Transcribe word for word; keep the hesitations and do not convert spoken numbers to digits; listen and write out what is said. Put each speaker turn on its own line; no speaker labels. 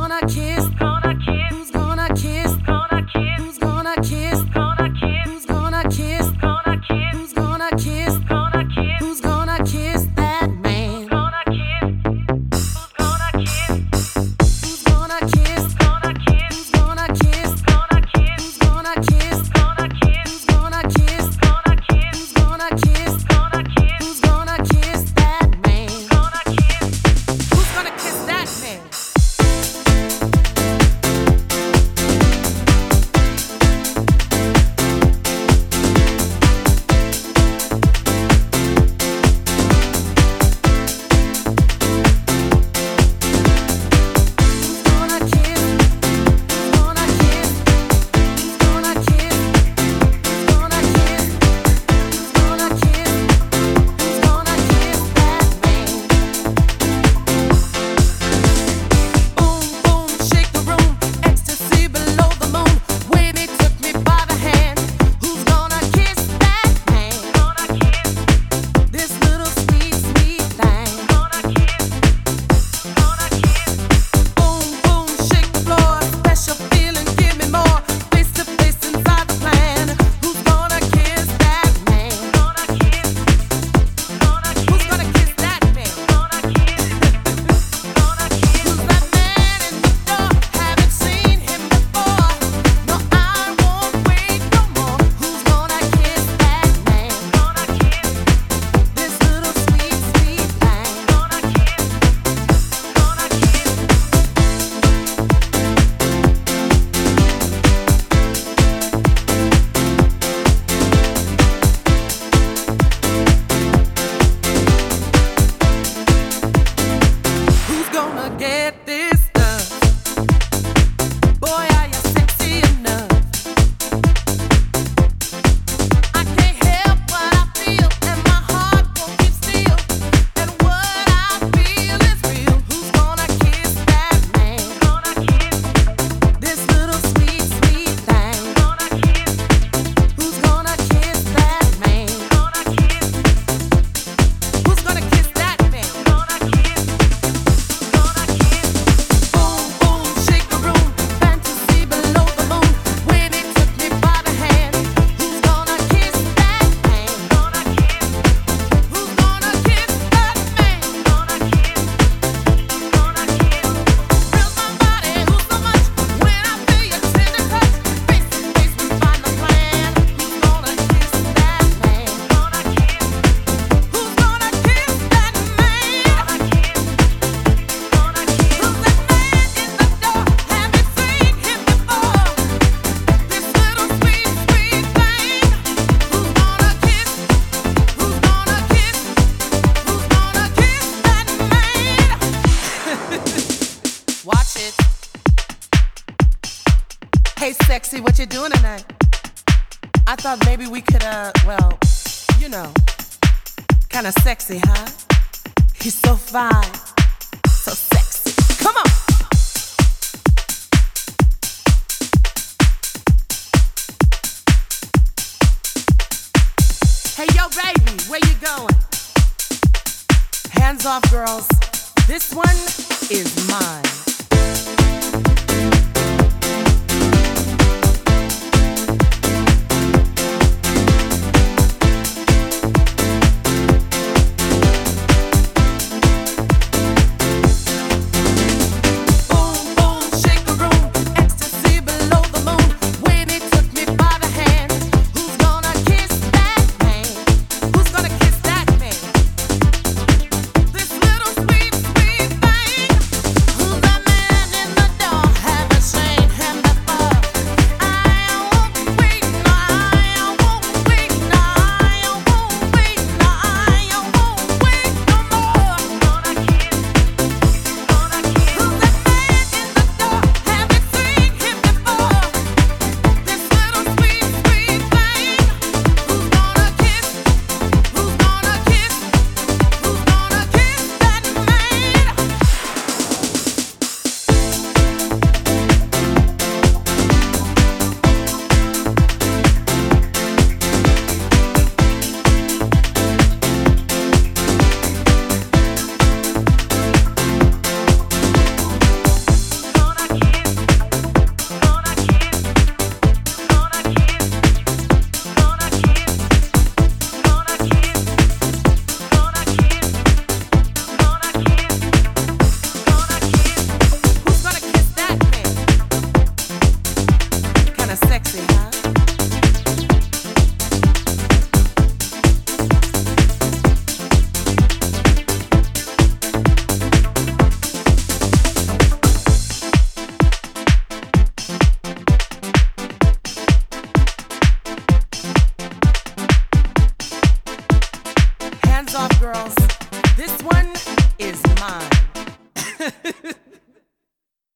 gonna kiss? Who's gonna kiss? Who's gonna kiss? Who's gonna kiss? Who's gonna kiss? Who's gonna kiss that man? Who's gonna kiss? Who's gonna kiss? Who's gonna kiss? Who's gonna kiss? Who's gonna kiss? Who's gonna kiss? Who's gonna kiss? Who's gonna kiss that man? Who's gonna kiss that man? Get this done. Boy, are you sexy enough? I can't help what I feel, and my heart won't keep still. And what I feel is real. Who's gonna kiss that man? This little sweet, sweet thing. Who's gonna kiss that man? Who's gonna kiss that man? Watch it. Hey, sexy, what you doing tonight? I thought maybe we could, uh, well, you know, kind of sexy, huh? He's so fine, so sexy. Come on. Hey, yo, baby, where you going? Hands off, girls. This one is mine.